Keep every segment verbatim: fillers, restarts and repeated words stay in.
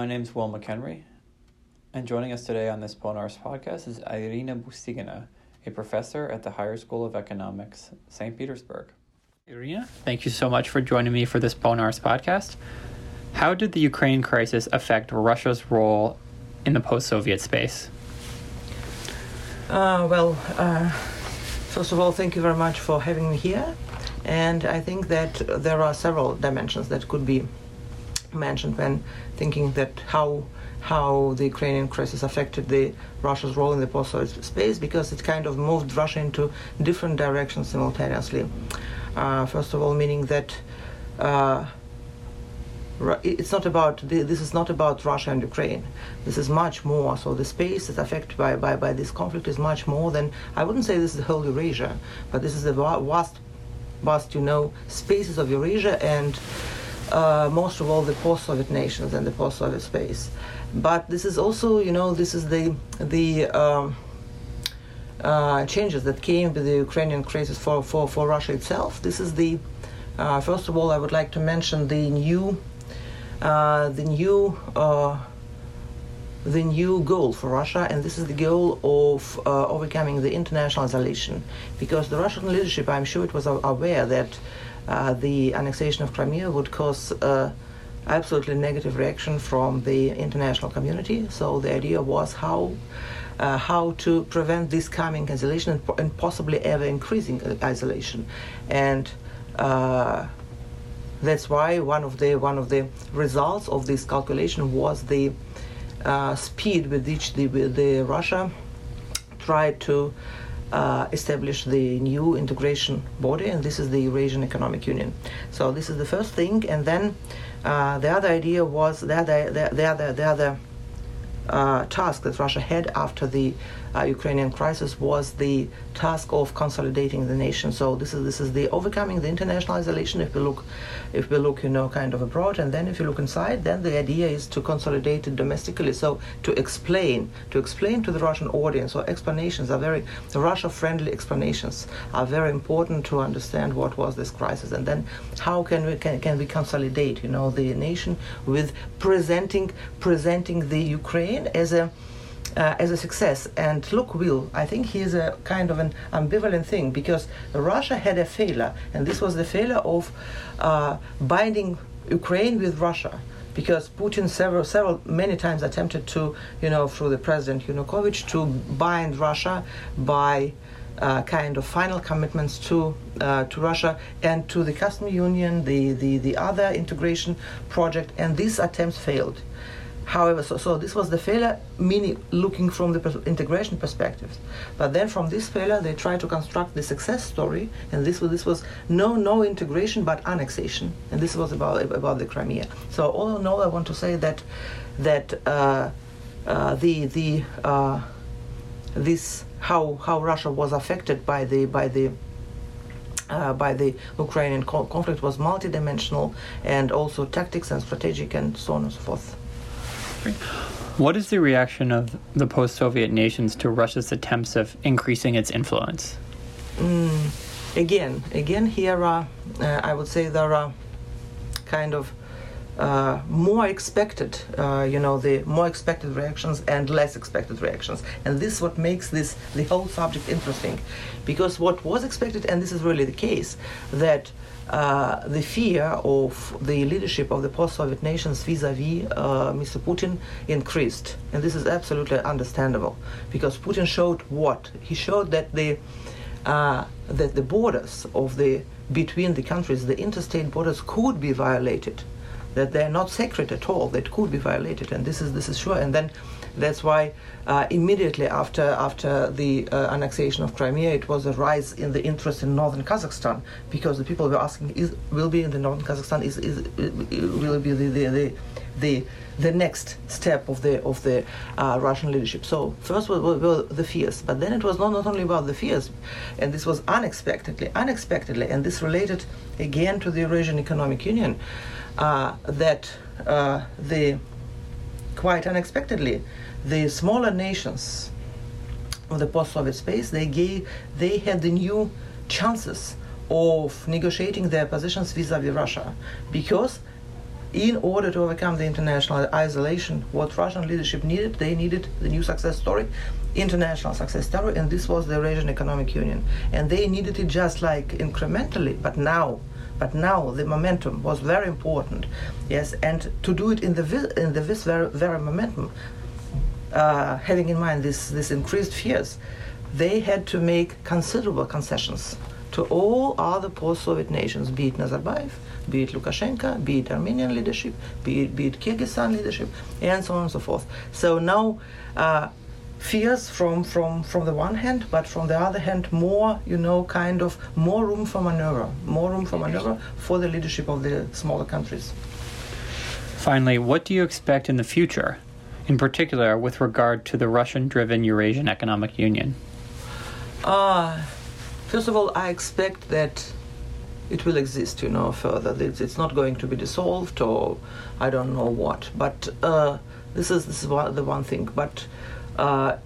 My name is Will McHenry, and joining us today on this Polnars podcast is Irina Bustigina, a professor at the Higher School of Economics, Saint Petersburg. Irina, thank you so much for joining me for this Polnars podcast. How did the Ukraine crisis affect Russia's role in the post-Soviet space? Uh, well, uh, first of all, thank you very much for having me here. And I think that there are several dimensions that could be mentioned when thinking that how how the Ukrainian crisis affected the Russia's role in the post-Soviet space, because it kind of moved Russia into different directions simultaneously. Uh, first of all, meaning that uh, it's not about this is not about Russia and Ukraine. This is much more. So the space that's affected by, by, by this conflict is much more than, I wouldn't say this is the whole Eurasia, but this is the vast, vast, you know, spaces of Eurasia and uh, most of all the post-Soviet nations and the post-Soviet space. But this is also, you know, this is the the um, uh, changes that came with the Ukrainian crisis for, for, for Russia itself. This is the, uh, first of all, I would like to mention the new Uh, the new uh, the new goal for Russia, and this is the goal of uh, overcoming the international isolation, because the Russian leadership, I'm sure it was aware that uh, the annexation of Crimea would cause uh, absolutely negative reaction from the international community. So the idea was how uh, how to prevent this coming isolation and, and possibly ever increasing isolation, and uh, that's why one of the one of the results of this calculation was the uh, speed with which the, the Russia tried to uh, establish the new integration body, and this is the Eurasian Economic Union. So this is the first thing, and then uh, the other idea was the other the, the other the other uh, task that Russia had after the uh, Ukrainian crisis was the task of consolidating the nation. So this is this is the overcoming the international isolation. If we look, if we look, you know, kind of abroad, and then if you look inside, then the idea is to consolidate it domestically. So to explain, to explain to the Russian audience, or explanations are very Russia-friendly explanations are very important to understand what was this crisis, and then how can we can, can we consolidate, you know, the nation with presenting presenting the Ukraine as a Uh, as a success. And look, Will, I think here's a kind of an ambivalent thing, because Russia had a failure, and this was the failure of uh, binding Ukraine with Russia, because Putin several, several, many times attempted to, you know, through the president Yanukovych, to bind Russia by uh, kind of final commitments to uh, to Russia and to the customs union, the, the, the other integration project, and these attempts failed. However, so, so this was the failure, meaning looking from the pers- integration perspective. But then from this failure, they tried to construct the success story, and this was this was no no integration but annexation, and this was about about the Crimea. So all in all, I want to say that that uh, uh, the the uh, this how how Russia was affected by the by the Uh, by the Ukrainian co- conflict was multidimensional, and also tactics and strategic and so on and so forth. What is the reaction of the post-Soviet nations to Russia's attempts of increasing its influence? Mm, again, again, here are, uh, I would say there are kind of uh, more expected, uh, you know, the more expected reactions and less expected reactions. And this is what makes this, the whole subject interesting. Because what was expected, and this is really the case, that Uh, the fear of the leadership of the post-Soviet nations vis-a-vis uh, Mister Putin increased, and this is absolutely understandable, because Putin showed what he showed that the uh, that the borders of the between the countries, the interstate borders, could be violated, that they're not sacred at all, that could be violated, and this is this is sure. And then that's why uh, immediately after after the uh, annexation of Crimea, it was a rise in the interest in northern Kazakhstan, because the people were asking, is will be in the northern Kazakhstan is is will it be the the the, the the next step of the of the uh, Russian leadership. So first were, were the fears, but then it was not, not only about the fears, and this was unexpectedly, unexpectedly, and this related again to the Eurasian Economic Union, uh, that uh, the quite unexpectedly the smaller nations of the post-Soviet space, they gave they had the new chances of negotiating their positions vis-a-vis Russia, because in order to overcome the international isolation, what Russian leadership needed, they needed the new success story, international success story, and this was the Eurasian Economic Union. And they needed it just like incrementally, but now, but now the momentum was very important, yes, and to do it in the vi- in the this very, very momentum, uh, having in mind this this increased fears, they had to make considerable concessions to all other post-Soviet nations, be it Nazarbayev, be it Lukashenko, be it Armenian leadership, be it, be it Kyrgyzstan leadership, and so on and so forth. So now, uh, fears from, from, from the one hand, but from the other hand, more, you know, kind of more room for maneuver, more room for maneuver for the leadership of the smaller countries. Finally, what do you expect in the future, in particular with regard to the Russian-driven Eurasian Economic Union? Uh, first of all, I expect that it will exist, you know, further. It's, it's not going to be dissolved or I don't know what. But uh, this is this is one, the one thing. But uh,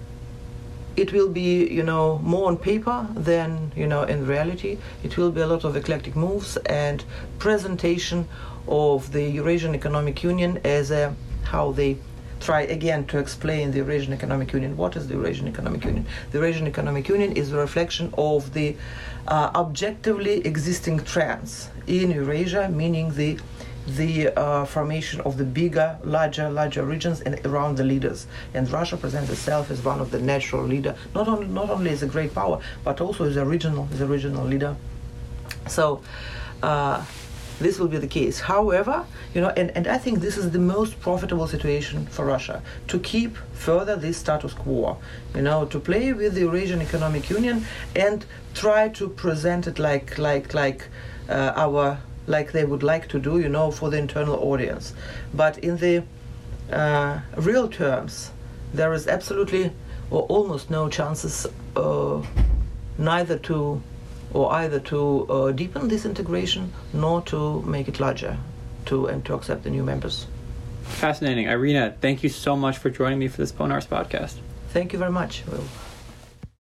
it will be, you know, more on paper than, you know, in reality. It will be a lot of eclectic moves and presentation of the Eurasian Economic Union as a how they try again to explain the Eurasian Economic Union. What is the Eurasian Economic Union? The Eurasian Economic Union is a reflection of the uh, objectively existing trends in Eurasia, meaning the the uh, formation of the bigger, larger, larger regions and around the leaders. And Russia presents itself as one of the natural leader, not only not only as a great power, but also as a regional, as a regional leader. So. Uh, This will be the case. However, you know, and, and I think this is the most profitable situation for Russia, to keep further this status quo, you know, to play with the Eurasian Economic Union and try to present it like like like uh, our like they would like to do, you know, for the internal audience. But in the uh, real terms, there is absolutely or almost no chances uh, neither to or either to uh, deepen this integration, nor to make it larger, to and to accept the new members. Fascinating. Irina, thank you so much for joining me for this Ponars podcast. Thank you very much, Will.